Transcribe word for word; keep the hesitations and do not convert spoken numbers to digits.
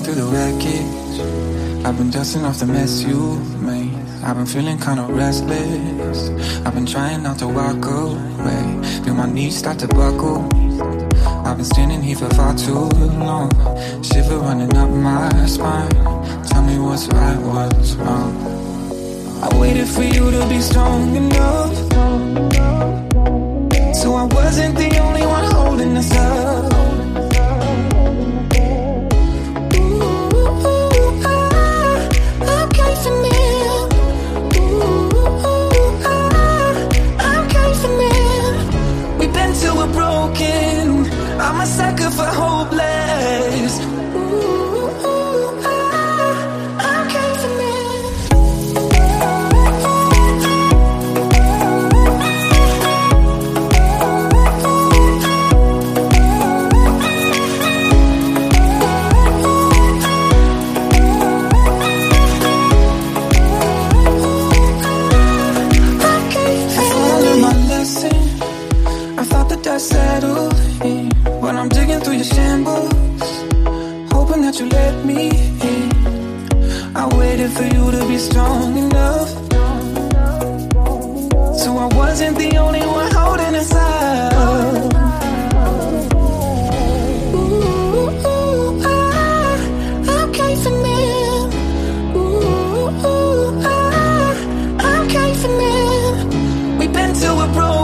through the wreckage. I've been dusting off the mess you made. I've been feeling kinda restless. I've been trying not to walk away. Feel my knees start to buckle. I've been standing here for far too long. Shiver running up my spine. Tell me what's right, what's wrong. I waited for you to be strong enough, so I wasn't the only one holding us up. I'm a sucker for hopeless. Ooh, I, I'm caving in. If I learned my lesson, I thought that I settled in. When I'm digging through your shambles, hoping that you let me in. I waited for you to be strong enough, so I wasn't the only one holding us up. Ooh, I, I'm caving in. Ooh, I, I'm caving in. We've been till we're broke.